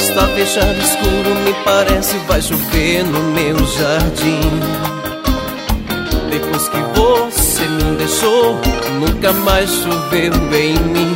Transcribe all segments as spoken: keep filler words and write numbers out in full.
está fechado, escuro, me parece vai chover no meu jardim. Depois que você me deixou, nunca mais choveu em mim.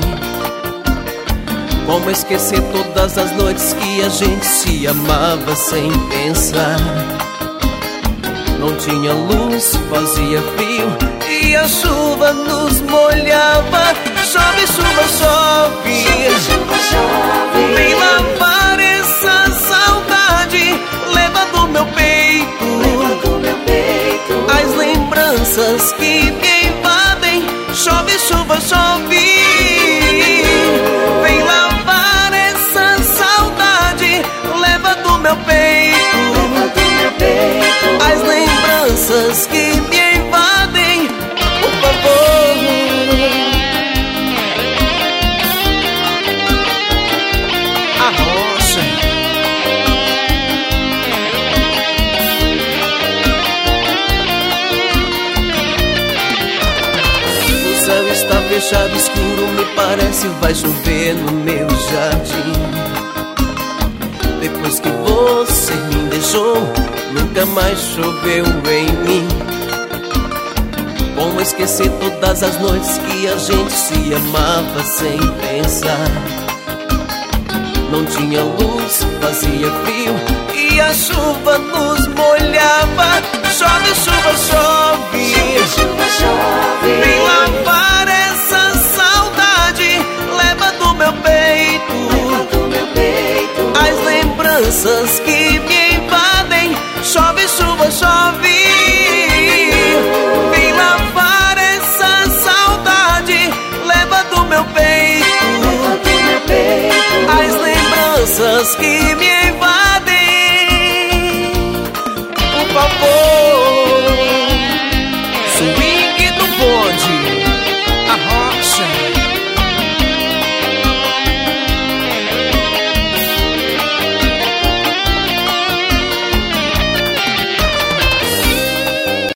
Como esquecer todas as noites que a gente se amava sem pensar? Não tinha luz, fazia frio e a chuva nos molhava. Chove, chuva, chove, chove, chuva, chove. Vem lavar essa saudade, leva do meu peito, leva do meu peito as lembranças que me invadem. Chove, chuva, chove. Vem lavar essa saudade, leva do meu peito, leva do meu peito as lembranças que me invadem. Por favor. A rocha. O céu está fechado, escuro, me parece vai chover no meu jardim. Depois que você me deixou, nunca mais choveu em mim. Como esquecer todas as noites que a gente se amava sem pensar? Não tinha luz, fazia frio e a chuva nos molhava. Chove, chuva, chove, chove, chuva, chove. Vem lavar essa saudade, leva do meu peito, leva do meu peito as lembranças que me invadem. Chove, chuva, chove.